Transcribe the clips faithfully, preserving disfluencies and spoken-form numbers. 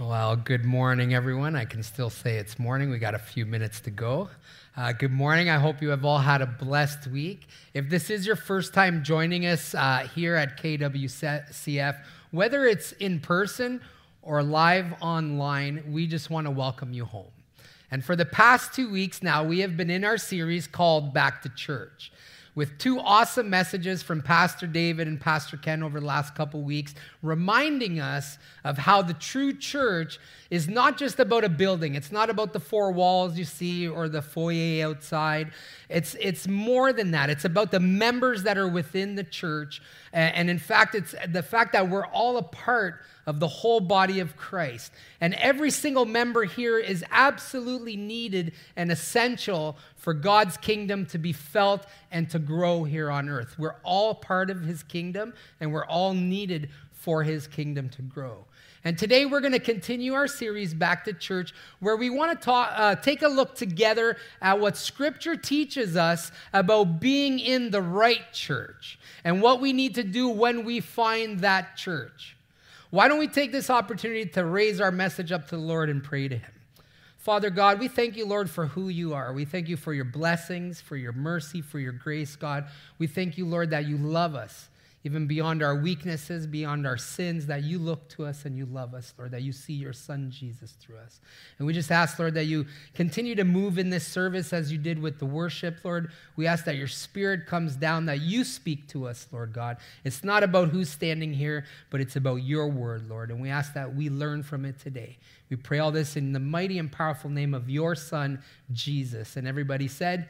Well, good morning, everyone. I can still say it's morning. We got a few minutes to go. Uh, good morning. I hope you have all had a blessed week. If this is your first time joining us uh, here at K W C F, whether it's in person or live online, we just want to welcome you home. And for the past two weeks now, we have been in our series called Back to Church, with two awesome messages from Pastor David and Pastor Ken over the last couple weeks, reminding us of how the true church is not just about a building. It's not about the four walls you see or the foyer outside. It's, it's more than that. It's about the members that are within the church. And in fact, it's the fact that we're all a part of the whole body of Christ. And every single member here is absolutely needed and essential for God's kingdom to be felt and to grow here on earth. We're all part of his kingdom, and we're all needed for his kingdom to grow. And today we're going to continue our series Back to Church, where we want to talk, uh, take a look together at what Scripture teaches us about being in the right church and what we need to do when we find that church. Why don't we take this opportunity to raise our message up to the Lord and pray to him? Father God, we thank you, Lord, for who you are. We thank you for your blessings, for your mercy, for your grace, God. We thank you, Lord, that you love us, even beyond our weaknesses, beyond our sins, that you look to us and you love us, Lord, that you see your son Jesus through us. And we just ask, Lord, that you continue to move in this service as you did with the worship, Lord. We ask that your spirit comes down, that you speak to us, Lord God. It's not about who's standing here, but it's about your word, Lord. And we ask that we learn from it today. We pray all this in the mighty and powerful name of your son, Jesus. And everybody said,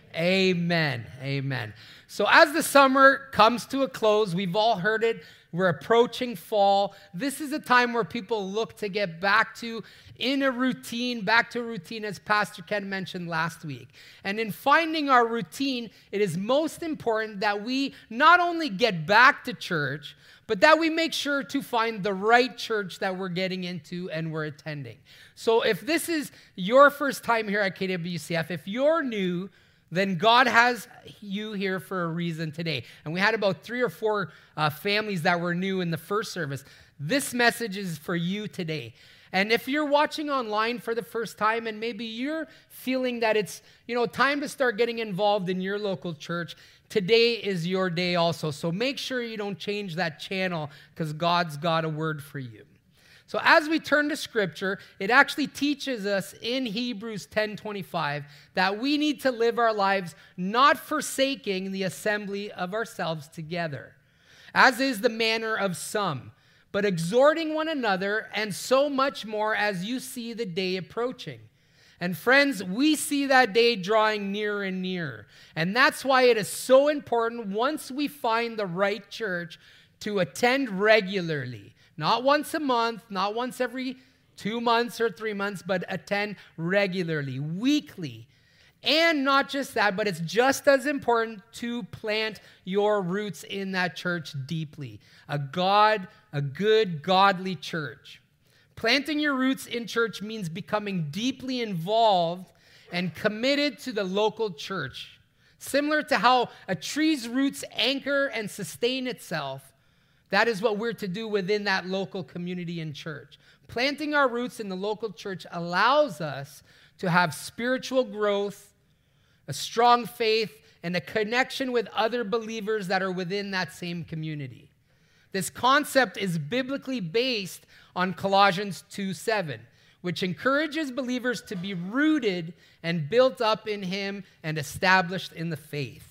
amen. Amen. So as the summer comes to a close, we've all heard it. We're approaching fall. This is a time where people look to get back to in a routine, back to a routine, as Pastor Ken mentioned last week. And in finding our routine, it is most important that we not only get back to church, but that we make sure to find the right church that we're getting into and we're attending. So if this is your first time here at K W C F, if you're new, then God has you here for a reason today. And we had about three or four uh, families that were new in the first service. This message is for you today. And if you're watching online for the first time and maybe you're feeling that it's, you know, time to start getting involved in your local church, today is your day also. So make sure you don't change that channel because God's got a word for you. So as we turn to Scripture, it actually teaches us in Hebrews ten twenty-five that we need to live our lives not forsaking the assembly of ourselves together, as is the manner of some, but exhorting one another, and so much more as you see the day approaching. And friends, we see that day drawing nearer and nearer. And that's why it is so important, once we find the right church, to attend regularly. Not once a month, not once every two months or three months, but attend regularly, weekly. And not just that, but it's just as important to plant your roots in that church deeply. A God, a good, godly church. Planting your roots in church means becoming deeply involved and committed to the local church. Similar to how a tree's roots anchor and sustain itself, that is what we're to do within that local community and church. Planting our roots in the local church allows us to have spiritual growth, a strong faith, and a connection with other believers that are within that same community. This concept is biblically based on Colossians two seven, which encourages believers to be rooted and built up in him and established in the faith.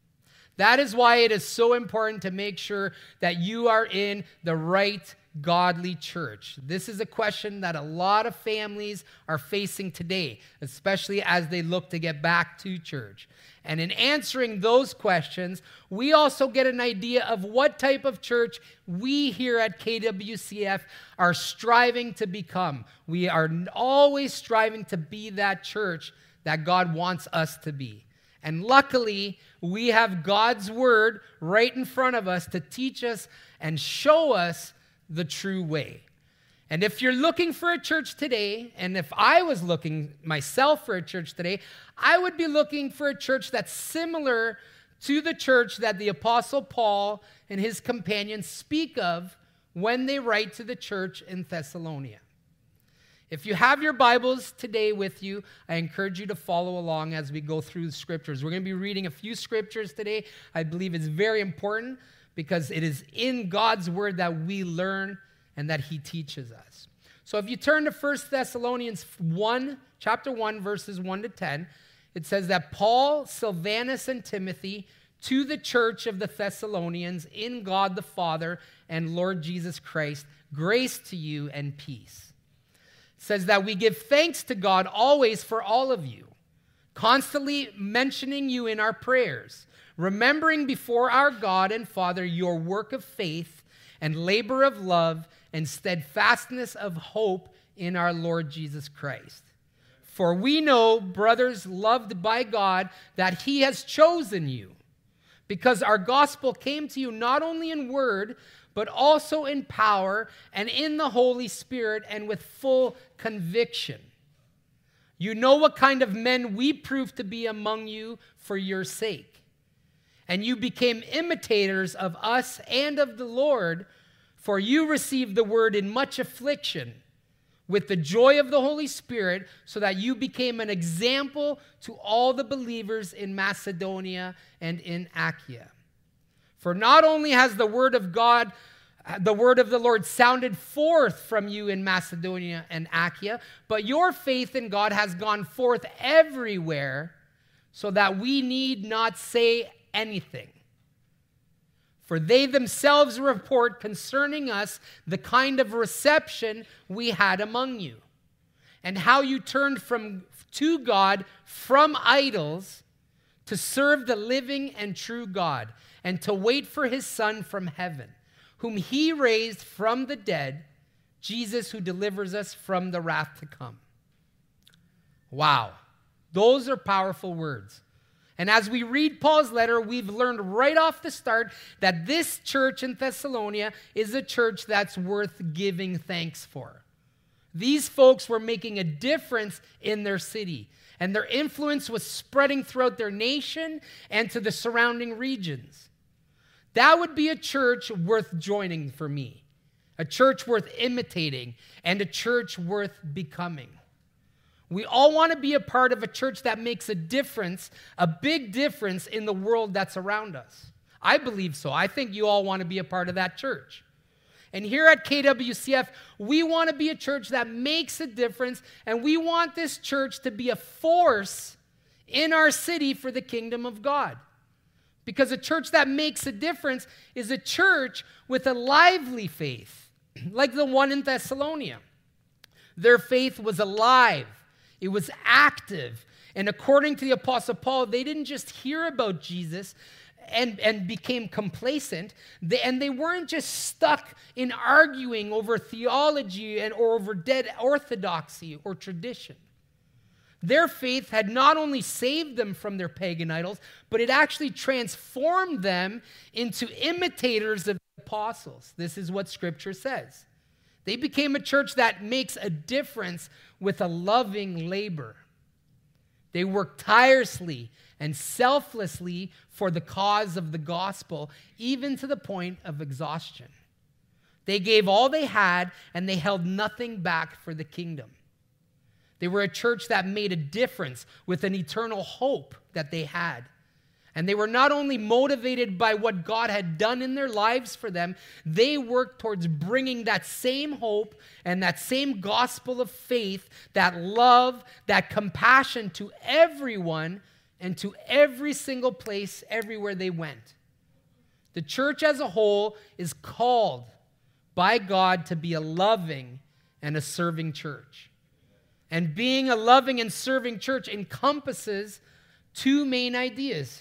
That is why it is so important to make sure that you are in the right godly church. This is a question that a lot of families are facing today, especially as they look to get back to church. And in answering those questions, we also get an idea of what type of church we here at K W C F are striving to become. We are always striving to be that church that God wants us to be. And luckily, we have God's word right in front of us to teach us and show us the true way. And if you're looking for a church today, and if I was looking myself for a church today, I would be looking for a church that's similar to the church that the Apostle Paul and his companions speak of when they write to the church in Thessalonica. If you have your Bibles today with you, I encourage you to follow along as we go through the scriptures. We're going to be reading a few scriptures today. I believe it's very important because it is in God's word that we learn and that he teaches us. So if you turn to First Thessalonians one, chapter one, verses one to ten, it says that Paul, Silvanus, and Timothy, to the church of the Thessalonians, in God the Father and Lord Jesus Christ, grace to you and peace. It says that we give thanks to God always for all of you, constantly mentioning you in our prayers, remembering before our God and Father your work of faith and labor of love and steadfastness of hope in our Lord Jesus Christ. For we know, brothers loved by God, that he has chosen you, because our gospel came to you not only in word, but also in power and in the Holy Spirit and with full conviction. You know what kind of men we proved to be among you for your sake. And you became imitators of us and of the Lord, for you received the word in much affliction with the joy of the Holy Spirit, so that you became an example to all the believers in Macedonia and in Achaia. For not only has the word of God, the word of the Lord sounded forth from you in Macedonia and Achaia, but your faith in God has gone forth everywhere, so that we need not say anything. For they themselves report concerning us the kind of reception we had among you, and how you turned from to God from idols to serve the living and true God, and to wait for his Son from heaven, whom he raised from the dead, Jesus, who delivers us from the wrath to come. Wow, those are powerful words. And as we read Paul's letter, we've learned right off the start that this church in Thessalonica is a church that's worth giving thanks for. These folks were making a difference in their city, and their influence was spreading throughout their nation and to the surrounding regions. That would be a church worth joining for me, a church worth imitating, and a church worth becoming. We all want to be a part of a church that makes a difference, a big difference in the world that's around us. I believe so. I think you all want to be a part of that church. And here at K W C F, we want to be a church that makes a difference, and we want this church to be a force in our city for the kingdom of God. Because a church that makes a difference is a church with a lively faith, like the one in Thessalonica. Their faith was alive. It was active. And according to the Apostle Paul, they didn't just hear about Jesus and, and became complacent. They, and they weren't just stuck in arguing over theology and or over dead orthodoxy or tradition. Their faith had not only saved them from their pagan idols, but it actually transformed them into imitators of the apostles. This is what Scripture says. They became a church that makes a difference with a loving labor. They worked tirelessly and selflessly for the cause of the gospel, even to the point of exhaustion. They gave all they had, and they held nothing back for the kingdom. They were a church that made a difference with an eternal hope that they had. And they were not only motivated by what God had done in their lives for them, they worked towards bringing that same hope and that same gospel of faith, that love, that compassion to everyone and to every single place, everywhere they went. The church as a whole is called by God to be a loving and a serving church. And being a loving and serving church encompasses two main ideas.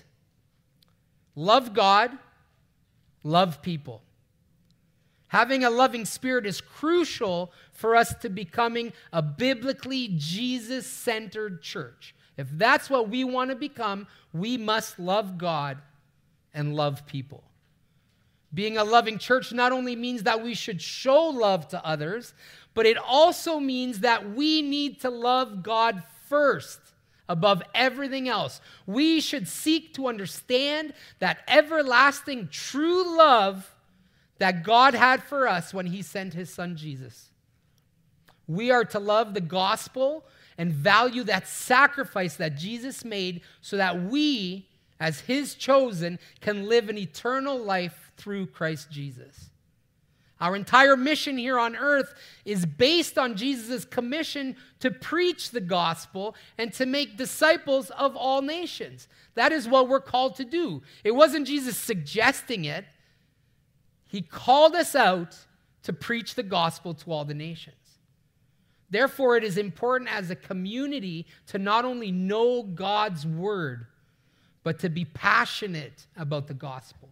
Love God, love people. Having a loving spirit is crucial for us to becoming a biblically Jesus-centered church. If that's what we want to become, we must love God and love people. Being a loving church not only means that we should show love to others, but it also means that we need to love God first above everything else. We should seek to understand that everlasting true love that God had for us when he sent his son Jesus. We are to love the gospel and value that sacrifice that Jesus made so that we, as his chosen, can live an eternal life through Christ Jesus. Our entire mission here on earth is based on Jesus' commission to preach the gospel and to make disciples of all nations. That is what we're called to do. It wasn't Jesus suggesting it. He called us out to preach the gospel to all the nations. Therefore, it is important as a community to not only know God's word, but to be passionate about the gospel.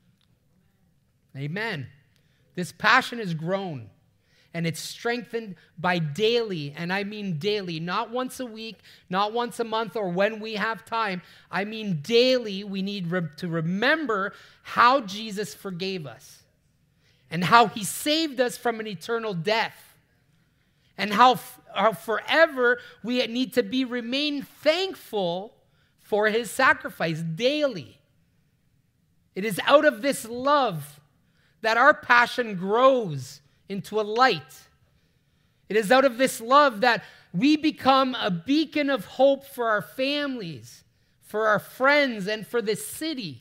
Amen. This passion is grown, and it's strengthened by daily, and I mean daily, not once a week, not once a month, or when we have time. I mean daily, we need re- to remember how Jesus forgave us, and how he saved us from an eternal death, and how, f- how forever we need to be remain thankful for his sacrifice daily. It is out of this love that our passion grows into a light. It is out of this love that we become a beacon of hope for our families, for our friends, and for this city.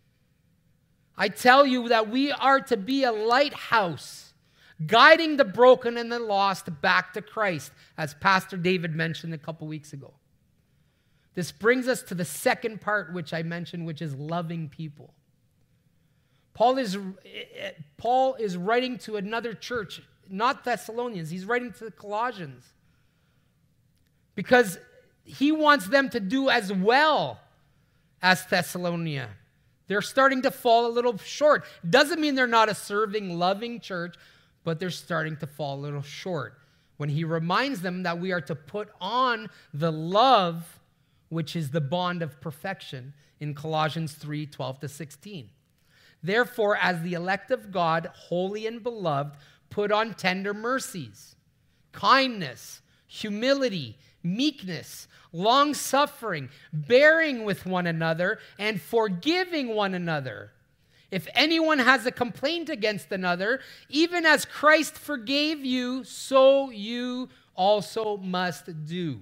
I tell you that we are to be a lighthouse, guiding the broken and the lost back to Christ, as Pastor David mentioned a couple weeks ago. This brings us to the second part, which I mentioned, which is loving people. Paul is, Paul is writing to another church, not Thessalonians. He's writing to the Colossians because he wants them to do as well as Thessalonica. They're starting to fall a little short. Doesn't mean they're not a serving, loving church, but they're starting to fall a little short when he reminds them that we are to put on the love, which is the bond of perfection, in Colossians three, twelve to sixteen. Therefore, as the elect of God, holy and beloved, put on tender mercies, kindness, humility, meekness, long-suffering, bearing with one another, and forgiving one another. If anyone has a complaint against another, even as Christ forgave you, so you also must do.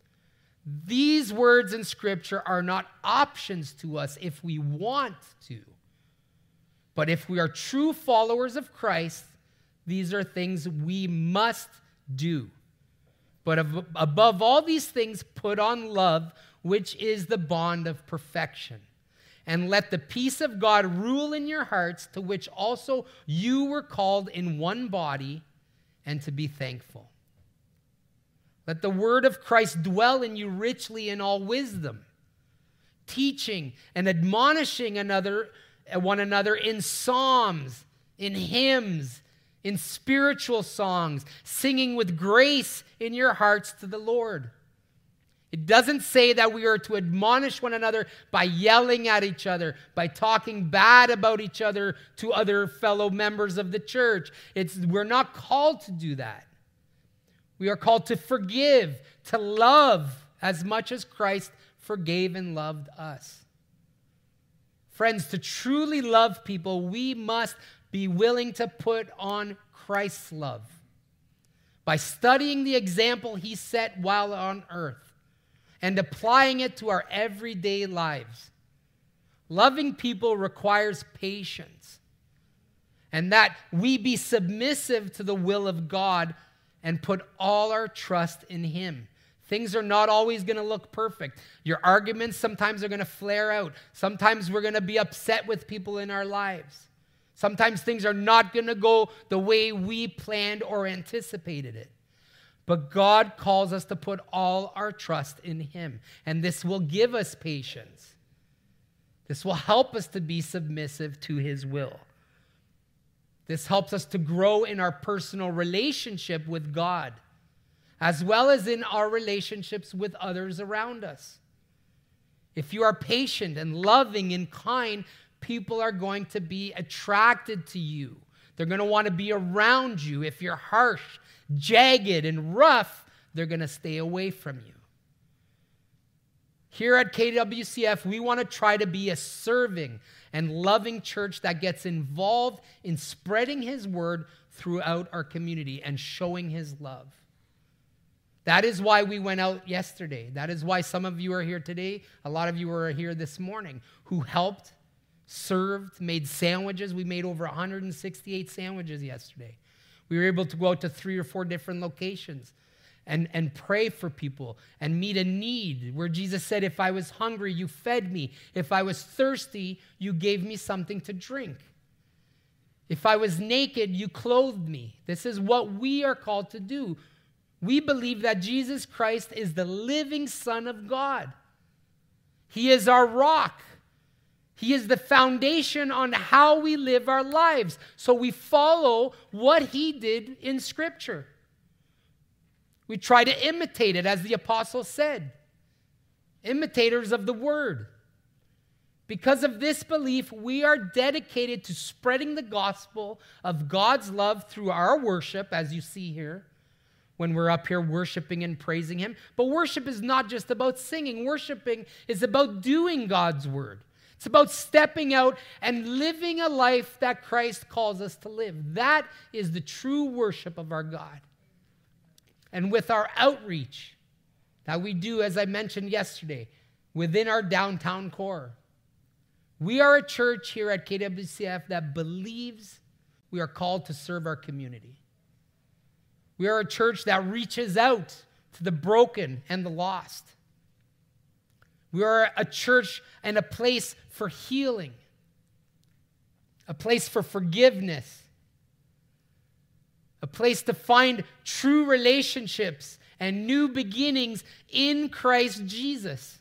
These words in Scripture are not options to us if we want to. But if we are true followers of Christ, these are things we must do. But above all these things, put on love, which is the bond of perfection. And let the peace of God rule in your hearts, to which also you were called in one body, and to be thankful. Let the word of Christ dwell in you richly in all wisdom, teaching and admonishing another one another in psalms, in hymns, in spiritual songs, singing with grace in your hearts to the Lord. It doesn't say that we are to admonish one another by yelling at each other, by talking bad about each other to other fellow members of the church. It's, we're not called to do that. We are called to forgive, to love as much as Christ forgave and loved us. Friends, to truly love people, we must be willing to put on Christ's love by studying the example he set while on earth and applying it to our everyday lives. Loving people requires patience, and that we be submissive to the will of God and put all our trust in him. Things are not always going to look perfect. Your arguments sometimes are going to flare out. Sometimes we're going to be upset with people in our lives. Sometimes things are not going to go the way we planned or anticipated it. But God calls us to put all our trust in him. And this will give us patience. This will help us to be submissive to his will. This helps us to grow in our personal relationship with God, as well as in our relationships with others around us. If you are patient and loving and kind, people are going to be attracted to you. They're going to want to be around you. If you're harsh, jagged, and rough, they're going to stay away from you. Here at K W C F, we want to try to be a serving and loving church that gets involved in spreading his word throughout our community and showing his love. That is why we went out yesterday. That is why some of you are here today. A lot of you are here this morning who helped, served, made sandwiches. We made over one hundred sixty-eight sandwiches yesterday. We were able to go out to three or four different locations and, and pray for people and meet a need where Jesus said, if I was hungry, you fed me. If I was thirsty, you gave me something to drink. If I was naked, you clothed me. This is what we are called to do. We believe that Jesus Christ is the living Son of God. He is our rock. He is the foundation on how we live our lives. So we follow what he did in Scripture. We try to imitate it, as the apostle said. Imitators of the word. Because of this belief, we are dedicated to spreading the gospel of God's love through our worship, as you see here, when we're up here worshiping and praising him. But worship is not just about singing. Worshiping is about doing God's word. It's about stepping out and living a life that Christ calls us to live. That is the true worship of our God. And with our outreach that we do, as I mentioned yesterday, within our downtown core, we are a church here at K W C F that believes we are called to serve our community. We are a church that reaches out to the broken and the lost. We are a church and a place for healing, a place for forgiveness, a place to find true relationships and new beginnings in Christ Jesus.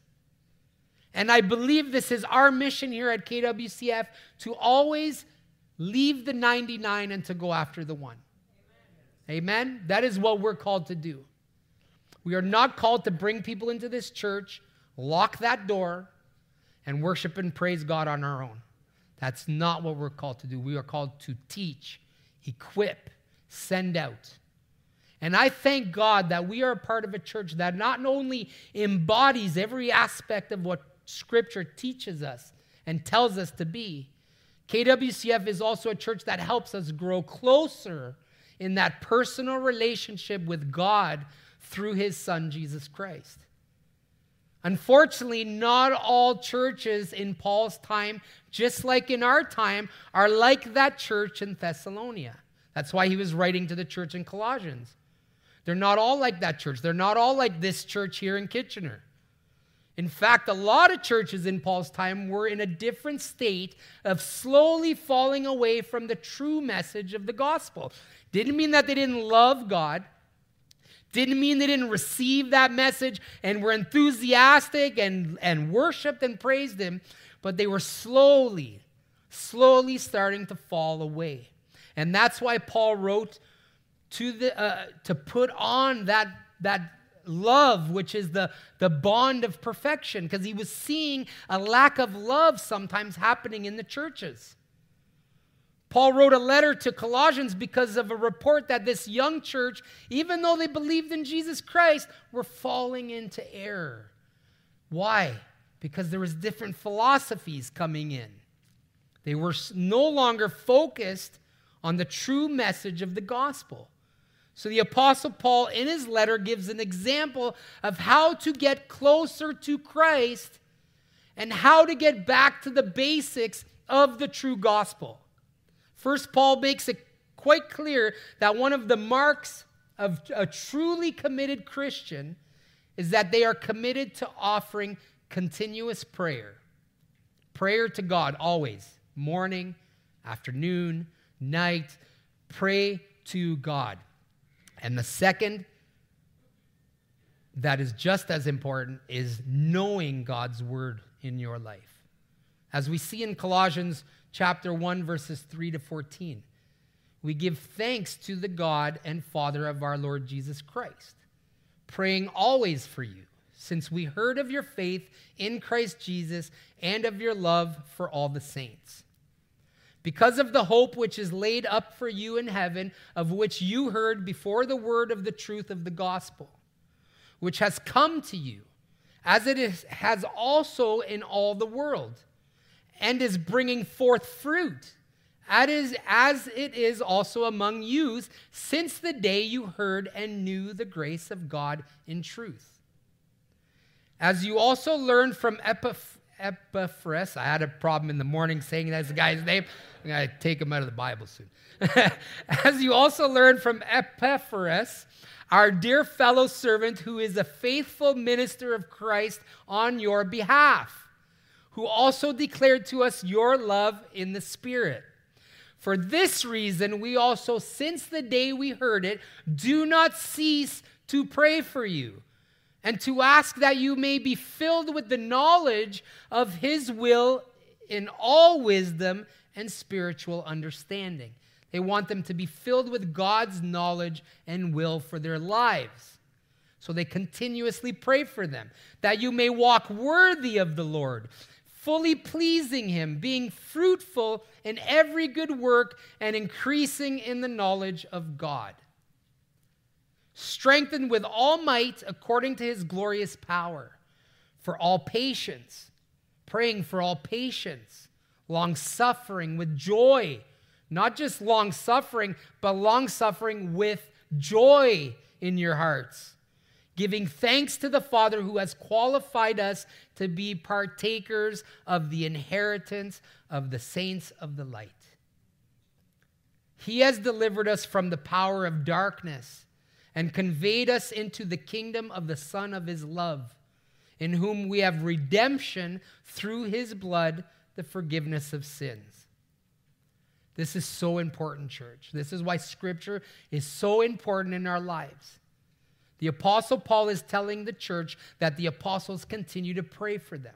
And I believe this is our mission here at K W C F, to always leave the ninety-nine and to go after the one. Amen? Amen? That is what we're called to do. We are not called to bring people into this church, lock that door, and worship and praise God on our own. That's not what we're called to do. We are called to teach, equip, send out. And I thank God that we are a part of a church that not only embodies every aspect of what Scripture teaches us and tells us to be, K W C F is also a church that helps us grow closer in that personal relationship with God through his Son, Jesus Christ. Unfortunately, not all churches in Paul's time, just like in our time, are like that church in Thessalonica. That's why he was writing to the church in Colossians. They're not all like that church. They're not all like this church here in Kitchener. In fact, a lot of churches in Paul's time were in a different state of slowly falling away from the true message of the gospel. Didn't mean that they didn't love God. Didn't mean they didn't receive that message and were enthusiastic and, and worshiped and praised him, but they were slowly, slowly starting to fall away. And that's why Paul wrote to the uh, to put on that, that love, which is the, the bond of perfection, because he was seeing a lack of love sometimes happening in the churches. Paul wrote a letter to Colossians because of a report that this young church, even though they believed in Jesus Christ, were falling into error. Why? Because there was different philosophies coming in. They were no longer focused on the true message of the gospel. So the Apostle Paul, in his letter, gives an example of how to get closer to Christ and how to get back to the basics of the true gospel. First, Paul makes it quite clear that one of the marks of a truly committed Christian is that they are committed to offering continuous prayer. Prayer to God always, morning, afternoon, night. Pray to God. And the second, that is just as important, is knowing God's word in your life. As we see in Colossians chapter one, verses three to fourteen, we give thanks to the God and Father of our Lord Jesus Christ, praying always for you, since we heard of your faith in Christ Jesus and of your love for all the saints. Because of the hope which is laid up for you in heaven, of which you heard before the word of the truth of the gospel, which has come to you, as it is, has also in all the world, and is bringing forth fruit, As is, as it is also among you, since the day you heard and knew the grace of God in truth. As you also learned from Epaph- Epaphras, I had a problem in the morning saying that's the guy's name. I'm going to take him out of the Bible soon. As you also learned from Epaphras, our dear fellow servant, who is a faithful minister of Christ on your behalf, who also declared to us your love in the Spirit. For this reason, we also, since the day we heard it, do not cease to pray for you and to ask that you may be filled with the knowledge of his will in all wisdom and spiritual understanding. They want them to be filled with God's knowledge and will for their lives. So they continuously pray for them, that you may walk worthy of the Lord, fully pleasing him, being fruitful in every good work and increasing in the knowledge of God. Strengthened with all might according to his glorious power, for all patience, praying for all patience, long-suffering with joy, not just long-suffering, but long-suffering with joy in your hearts, giving thanks to the Father who has qualified us to be partakers of the inheritance of the saints of the light. He has delivered us from the power of darkness and conveyed us into the kingdom of the Son of his love, in whom we have redemption through his blood, the forgiveness of sins. This is so important, church. This is why Scripture is so important in our lives. The Apostle Paul is telling the church that the apostles continue to pray for them.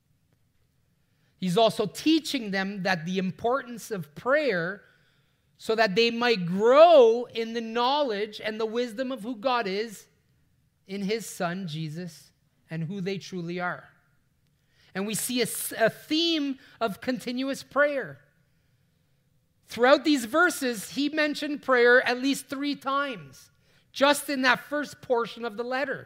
He's also teaching them that the importance of prayer so that they might grow in the knowledge and the wisdom of who God is in his Son, Jesus, and who they truly are. And we see a, a theme of continuous prayer. Throughout these verses, he mentioned prayer at least three times, just in that first portion of the letter.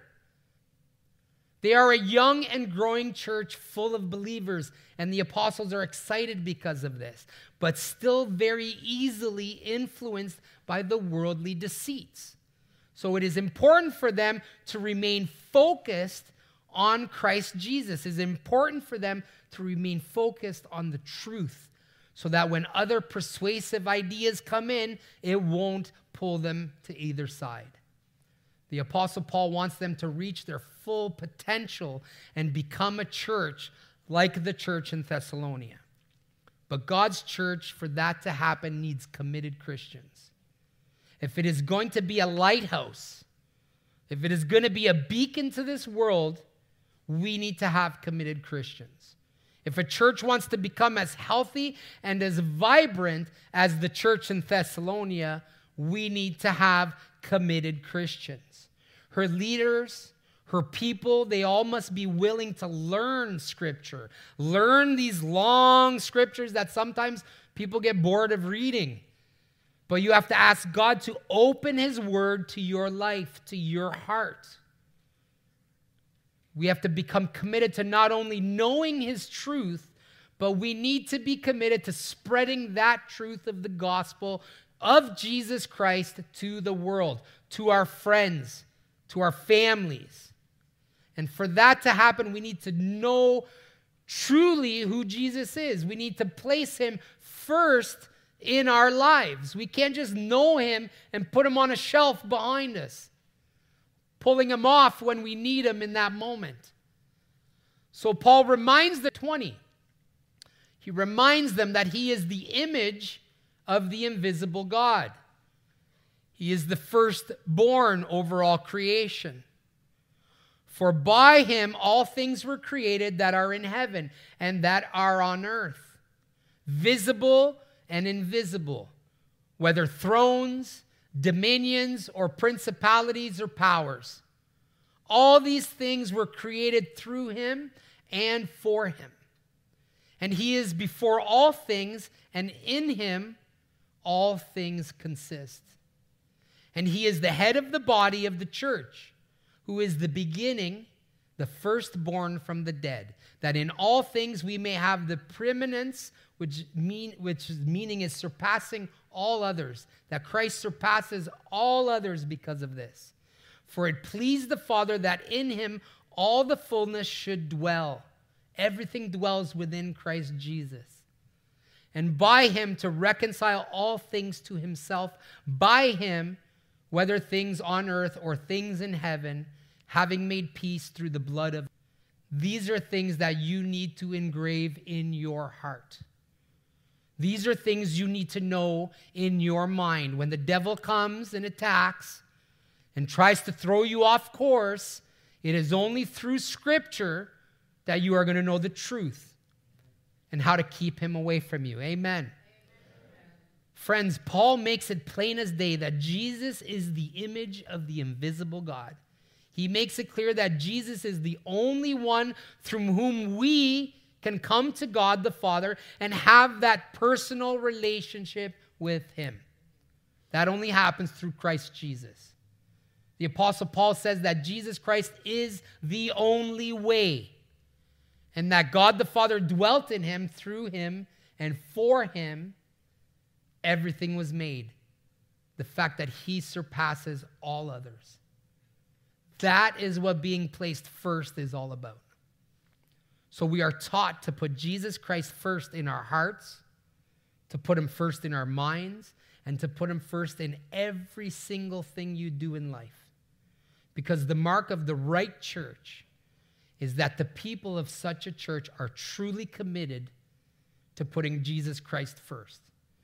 They are a young and growing church full of believers, and the apostles are excited because of this, but still very easily influenced by the worldly deceits. So it is important for them to remain focused on Christ Jesus. It is important for them to remain focused on the truth, so that when other persuasive ideas come in, it won't pull them to either side. The Apostle Paul wants them to reach their full potential and become a church like the church in Thessalonica. But God's church, for that to happen, needs committed Christians. If it is going to be a lighthouse, if it is going to be a beacon to this world, we need to have committed Christians. If a church wants to become as healthy and as vibrant as the church in Thessalonica, we need to have committed Christians. Her leaders, her people, they all must be willing to learn Scripture. Learn these long Scriptures that sometimes people get bored of reading. But you have to ask God to open his word to your life, to your heart. We have to become committed to not only knowing his truth, but we need to be committed to spreading that truth of the gospel of Jesus Christ to the world, to our friends, to our families. And for that to happen, we need to know truly who Jesus is. We need to place him first in our lives. We can't just know him and put him on a shelf behind us, pulling him off when we need him in that moment. So Paul reminds the twenty. He reminds them that he is the image of the invisible God. He is the firstborn over all creation. For by him all things were created that are in heaven and that are on earth, visible and invisible, whether thrones, dominions, or principalities or powers. All these things were created through him and for him. And he is before all things, and in him all things consist. And he is the head of the body of the church, who is the beginning, the firstborn from the dead, that in all things we may have the preeminence, which mean which meaning is surpassing all others, that Christ surpasses all others because of this. For it pleased the Father that in him all the fullness should dwell. Everything dwells within Christ Jesus. And by him to reconcile all things to himself, by him, whether things on earth or things in heaven, having made peace through the blood of. These are things that you need to engrave in your heart. These are things you need to know in your mind. When the devil comes and attacks and tries to throw you off course, it is only through Scripture that you are going to know the truth and how to keep him away from you. Amen. Amen. Friends, Paul makes it plain as day that Jesus is the image of the invisible God. He makes it clear that Jesus is the only one through whom we can come to God the Father and have that personal relationship with him. That only happens through Christ Jesus. The Apostle Paul says that Jesus Christ is the only way, and that God the Father dwelt in him, through him, and for him, everything was made. The fact that he surpasses all others. That is what being placed first is all about. So we are taught to put Jesus Christ first in our hearts, to put him first in our minds, and to put him first in every single thing you do in life. Because the mark of the right church is that the people of such a church are truly committed to putting Jesus Christ first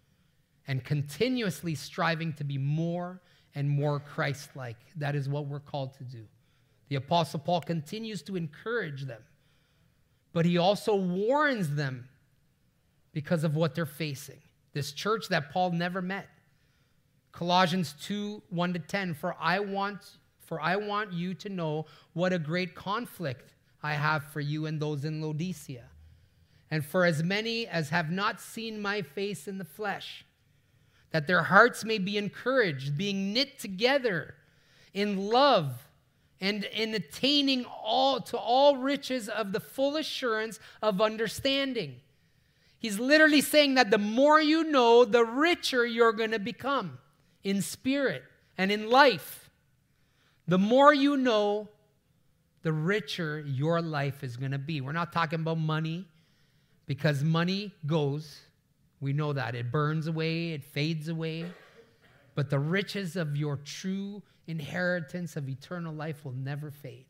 and continuously striving to be more and more Christ-like. That is what we're called to do. The Apostle Paul continues to encourage them, but he also warns them because of what they're facing. This church that Paul never met. Colossians two, one to ten, for I want, for I want you to know what a great conflict I have for you and those in Laodicea, and for as many as have not seen my face in the flesh, that their hearts may be encouraged, being knit together in love and in attaining all to all riches of the full assurance of understanding. He's literally saying that the more you know, the richer you're going to become in spirit and in life. The more you know, the richer your life is going to be. We're not talking about money, because money goes. We know that. It burns away, it fades away. But the riches of your true inheritance of eternal life will never fade.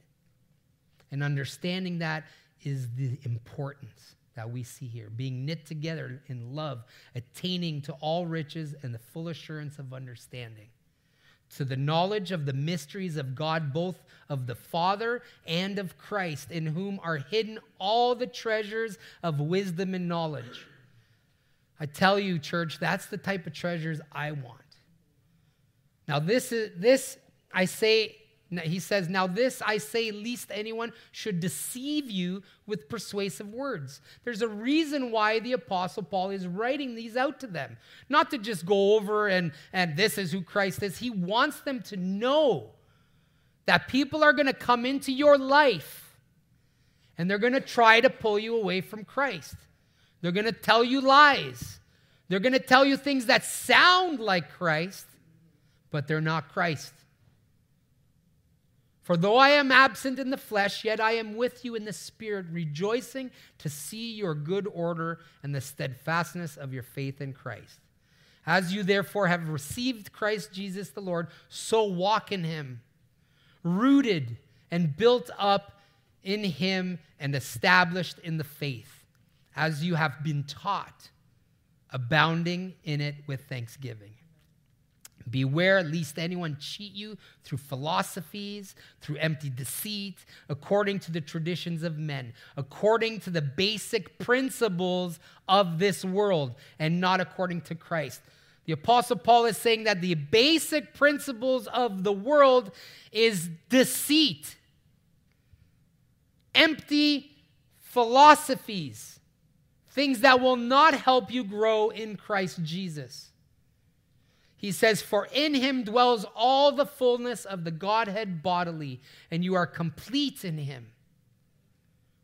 And understanding that is the importance that we see here. Being knit together in love, attaining to all riches and the full assurance of understanding. To the knowledge of the mysteries of God, both of the Father and of Christ, in whom are hidden all the treasures of wisdom and knowledge. I tell you, church, that's the type of treasures I want. Now this is this I say, he says, now this I say, lest anyone should deceive you with persuasive words. There's a reason why the Apostle Paul is writing these out to them. Not to just go over and, and this is who Christ is. He wants them to know that people are going to come into your life and they're going to try to pull you away from Christ. They're going to tell you lies. They're going to tell you things that sound like Christ, but they're not Christ. For though I am absent in the flesh, yet I am with you in the spirit, rejoicing to see your good order and the steadfastness of your faith in Christ. As you therefore have received Christ Jesus the Lord, so walk in him, rooted and built up in him and established in the faith, as you have been taught, abounding in it with thanksgiving. Beware lest anyone cheat you through philosophies, through empty deceit, according to the traditions of men, according to the basic principles of this world, and not according to Christ. The Apostle Paul is saying that the basic principles of the world is deceit, empty philosophies, things that will not help you grow in Christ Jesus. He says, for in him dwells all the fullness of the Godhead bodily, and you are complete in him.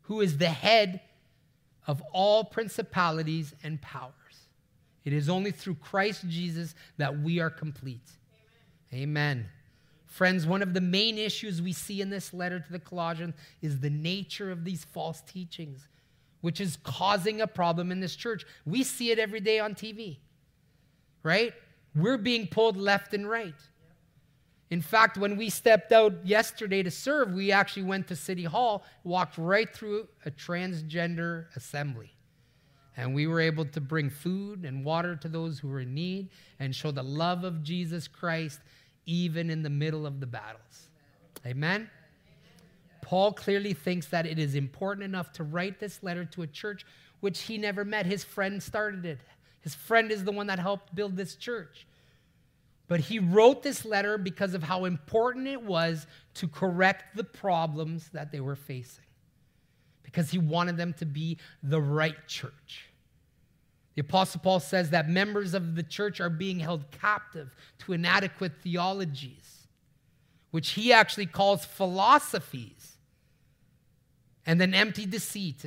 who is the head of all principalities and powers. It is only through Christ Jesus that we are complete. Amen. Amen. Friends, one of the main issues we see in this letter to the Colossians is the nature of these false teachings, which is causing a problem in this church. We see it every day on T V, right? We're being pulled left and right. In fact, when we stepped out yesterday to serve, we actually went to City Hall, walked right through a transgender assembly. And we were able to bring food and water to those who were in need and show the love of Jesus Christ even in the middle of the battles. Amen? Paul clearly thinks that it is important enough to write this letter to a church which he never met. His friend started it. His friend is the one that helped build this church. But he wrote this letter because of how important it was to correct the problems that they were facing. Because he wanted them to be the right church. The Apostle Paul says that members of the church are being held captive to inadequate theologies, which he actually calls philosophies, and then empty deceit.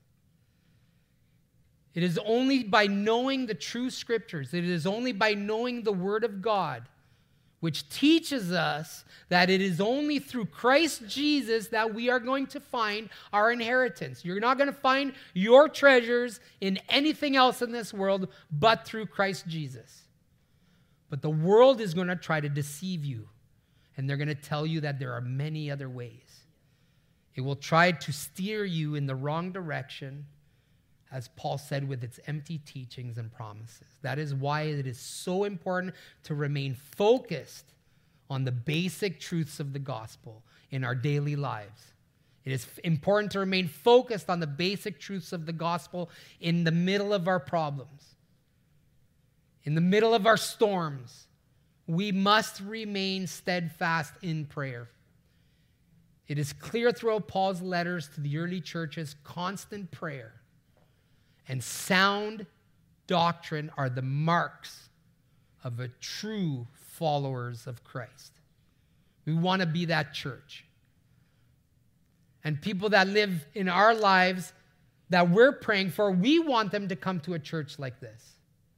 It is only by knowing the true scriptures, it is only by knowing the word of God, which teaches us that it is only through Christ Jesus that we are going to find our inheritance. You're not going to find your treasures in anything else in this world but through Christ Jesus. But the world is going to try to deceive you, and they're going to tell you that there are many other ways. It will try to steer you in the wrong direction, as Paul said, with its empty teachings and promises. That is why it is so important to remain focused on the basic truths of the gospel in our daily lives. It is important to remain focused on the basic truths of the gospel in the middle of our problems. In the middle of our storms, we must remain steadfast in prayer. It is clear throughout Paul's letters to the early churches, constant prayer and sound doctrine are the marks of a true followers of Christ. We want to be that church. And people that live in our lives that we're praying for, we want them to come to a church like this.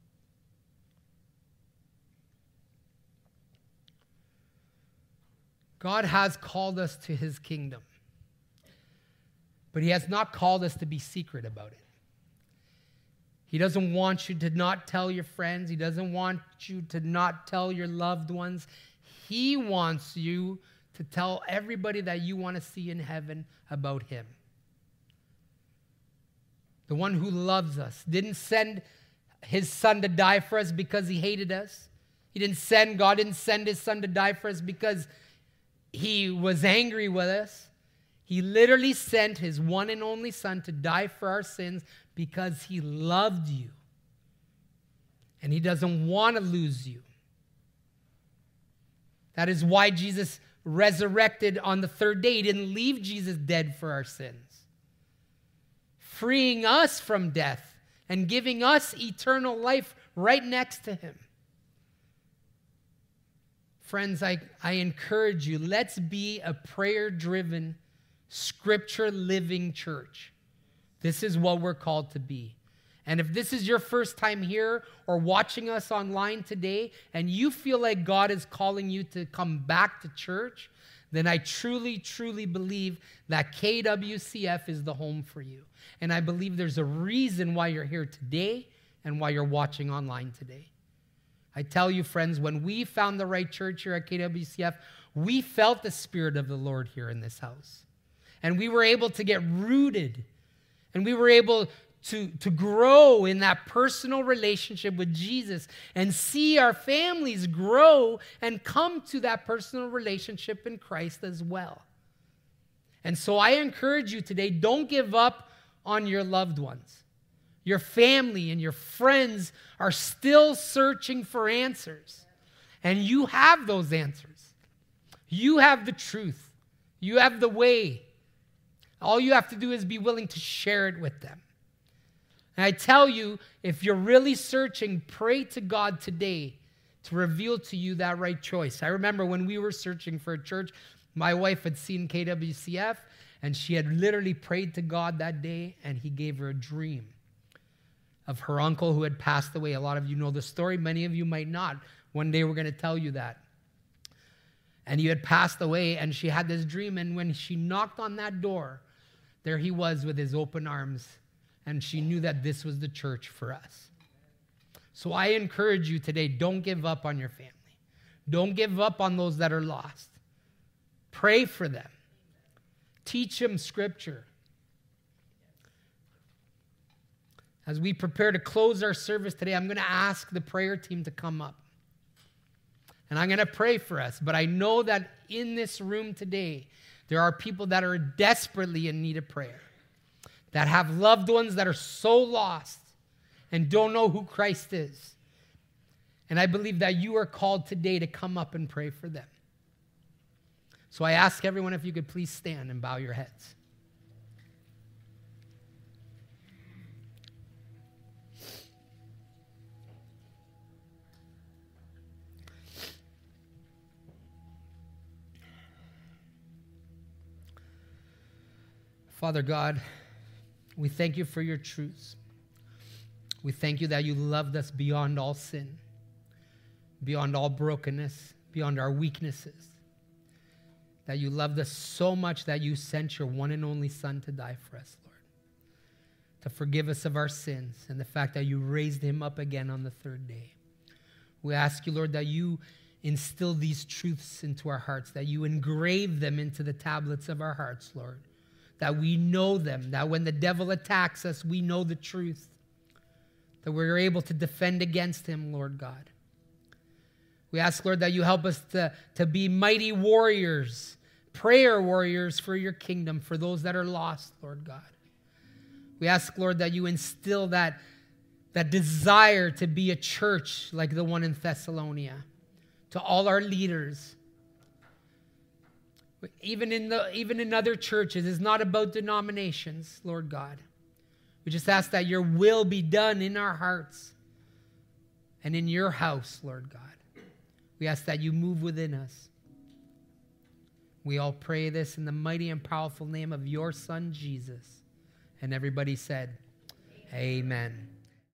God has called us to his kingdom, but he has not called us to be secret about it. He doesn't want you to not tell your friends. He doesn't want you to not tell your loved ones. He wants you to tell everybody that you want to see in heaven about him. The one who loves us didn't send his son to die for us because he hated us. He didn't send, God didn't send his son to die for us because he was angry with us. He literally sent his one and only son to die for our sins because he loved you. And he doesn't want to lose you. That is why Jesus resurrected on the third day. He didn't leave Jesus dead for our sins, freeing us from death and giving us eternal life right next to him. Friends, I, I encourage you, let's be a prayer-driven, scripture-living church. This is what we're called to be. And if this is your first time here or watching us online today, and you feel like God is calling you to come back to church, then I truly, truly believe that K W C F is the home for you. And I believe there's a reason why you're here today and why you're watching online today. I tell you, friends, when we found the right church here at K W C F, we felt the Spirit of the Lord here in this house. And we were able to get rooted. And we were able to, to grow in that personal relationship with Jesus and see our families grow and come to that personal relationship in Christ as well. And so I encourage you today, don't give up on your loved ones. Your family and your friends are still searching for answers. And you have those answers. You have the truth. You have the way. All you have to do is be willing to share it with them. And I tell you, if you're really searching, pray to God today to reveal to you that right choice. I remember when we were searching for a church, my wife had seen K W C F, And she had literally prayed to God that day, and he gave her a dream of her uncle who had passed away. A lot of you know the story. Many of you might not. One day we're going to tell you that. And he had passed away, and she had this dream. And when she knocked on that door, there he was with his open arms. And she knew that this was the church for us. So I encourage you today, don't give up on your family. Don't give up on those that are lost. Pray for them. Teach them Scripture. As we prepare to close our service today, I'm going to ask the prayer team to come up. And I'm going to pray for us. But I know that in this room today, there are people that are desperately in need of prayer, that have loved ones that are so lost and don't know who Christ is. And I believe that you are called today to come up and pray for them. So I ask everyone if you could please stand and bow your heads. Father God, we thank you for your truths. We thank you that you loved us beyond all sin, beyond all brokenness, beyond our weaknesses. That you loved us so much that you sent your one and only Son to die for us, Lord. To forgive us of our sins and the fact that you raised him up again on the third day. We ask you, Lord, that you instill these truths into our hearts, that you engrave them into the tablets of our hearts, Lord. That we know them, that when the devil attacks us, we know the truth. That we're able to defend against him, Lord God. We ask, Lord, that you help us to, to be mighty warriors, prayer warriors for your kingdom, for those that are lost, Lord God. We ask, Lord, that you instill that, that desire to be a church like the one in Thessalonica, to all our leaders. Even in, the, even in other churches, it's not about denominations, Lord God. We just ask that your will be done in our hearts and in your house, Lord God. We ask that you move within us. We all pray this in the mighty and powerful name of your Son, Jesus. And everybody said, Amen. Amen.